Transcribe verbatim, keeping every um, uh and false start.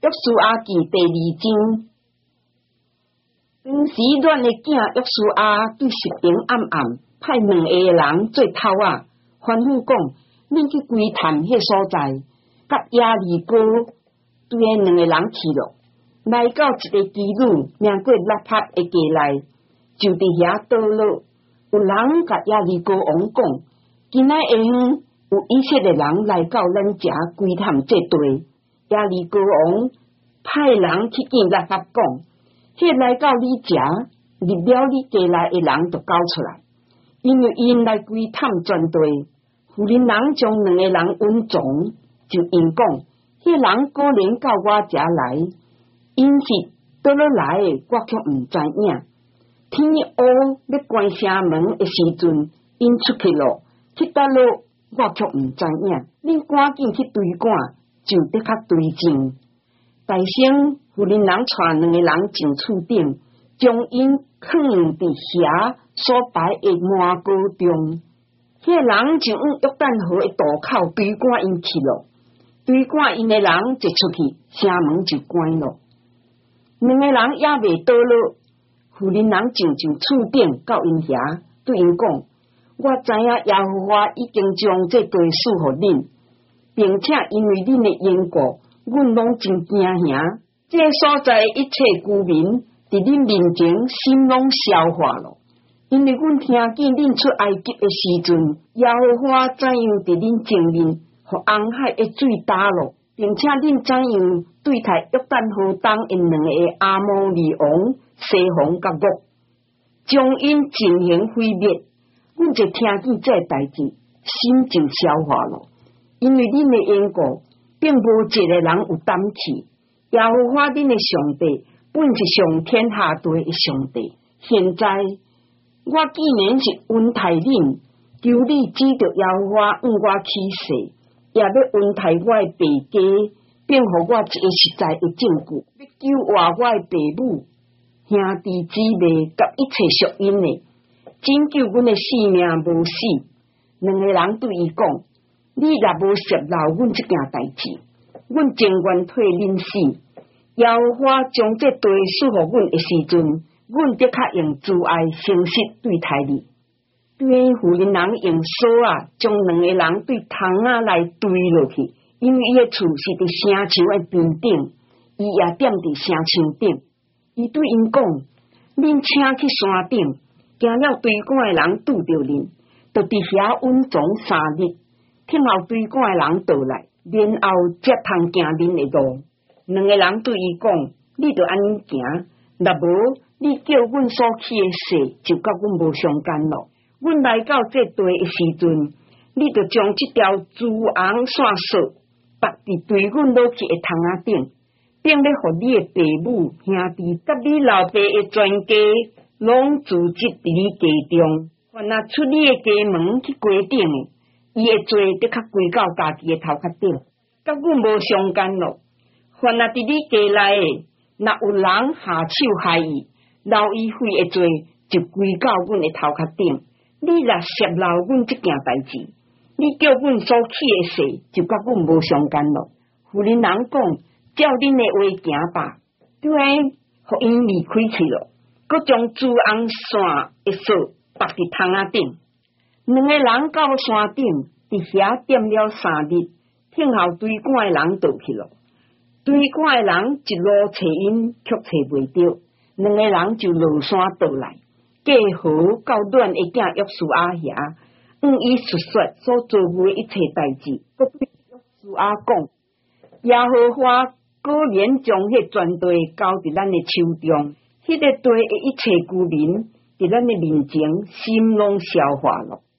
约书亚记第二章。当时阮的囝约书亚对食平暗暗派两个人做头仔，吩咐讲：恁去窥探迄所在，甲亚利哥对迄两个人去咯。来到一个基路，名过拉帕的家内，就伫遐倒落。有人甲亚利哥王讲：今仔下晡有以色列人来到咱遮窥探这地。亚利哥王派人去见拉帕讲：迄来到你遮，入了你家内的人就交出来，因为因来窥探全地。妇人人将两个人稳总，就因讲：迄人果然到我遮来，因是倒落来的，我却毋知影。天黑要关城门的时阵，因出去咯，去倒落，我却毋知影。恁赶紧去追赶，就得较对正。大声妇人人带两个人进厝顶，将因放伫遐所摆的麻膏中。迄个人就往约旦河的渡口追赶因去咯，追赶因的人一出去，城门就关咯。两个人也未倒落，妇人人上上厝顶到因遐，对因讲：我知影耶和华已经将这地赐予恁，并且因为恁的缘故，阮拢真惊吓。这所在一切居民伫恁面前心拢消化咯。因为阮听见恁出埃及的时阵，耶和华怎样伫恁前面，互红海的水打落，并且恁怎样对待约旦河东的两个阿摩利王西宏甲恶，将因进行毁灭。阮就听见这代志，心就消化咯。因为恁的缘故，并无一个人有胆气。耶和华恁的上帝本是上天下地的上帝。现在我既然是恩待恁，求你指着耶和华向我起誓，也要恩待我的爸家，并予我一个实在的证据，要救活我的爸母、兄弟姊妹甲一切属因的，拯救阮的性命无死。两个人对伊讲：你若无摄留阮这件代志，阮情愿替恁死。耶和华将这地赐予阮的时阵，阮得较用慈爱诚实对待你。对妇人人用锁啊，将两个人对窗仔来堆落去，因为伊的厝是伫城墙的边顶，伊也踮伫城墙顶。伊对因讲：恁请去山顶，惊了追赶的人拄着恁，就伫遐稳总三日，听候追赶的人倒来，然后才通行恁的路。两个人对伊讲：你着安尼行，若无你叫阮所起的誓，就甲阮无相干咯。阮来到这地的时阵，你着将这条珠红线索绑伫对阮落去的窗仔顶，并要互你的爸母、兄弟甲你老爸的全家，拢聚集伫你家中。凡若出你的家门去街顶的，伊会做得较归到家己的头壳顶，甲阮无相干咯。凡若伫你家内的，若有人下手害伊，留伊费的罪就归到阮的头壳顶。你若泄露阮这件代志，你叫阮所起的誓就甲阮无相干咯。妇人人讲：照恁的话行吧，对，互因离开去咯。佮将珠红线的锁绑伫窗仔顶。两个人到山顶，伫遐踮了三日，听候追赶的人倒去咯。追赶的人一路找因，却找袂着，两个人就落山倒来，过河到阮的囝约书亚遐，向伊述说所做过的一切代志。佮对约书亚讲：耶和华果然将迄全地交伫咱的手中，迄、那个地的一切居民伫咱的面前心拢消化了。